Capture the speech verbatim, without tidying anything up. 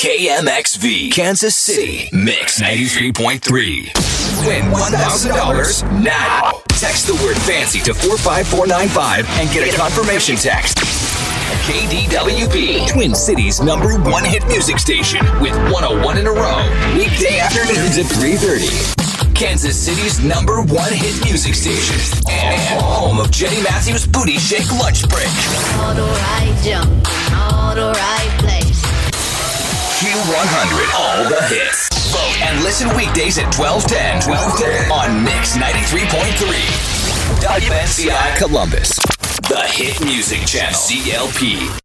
K M X V, Kansas City, Mix ninety-three point three. Win one thousand dollars now. Text the word fancy to four five four nine five and get a confirmation text. K D W B, Twin Cities' number one hit music station with one oh one in a row. Weekday afternoons at three thirty. Kansas City's number one hit music station. And home of Jenny Matthews' Booty Shake Lunch Break. All the right jump, all the right place. Q one hundred, all the hits. Vote and listen weekdays at twelve ten, twelve ten on Mix ninety-three point three. W N C I Columbus. The Hit Music Channel, C L P.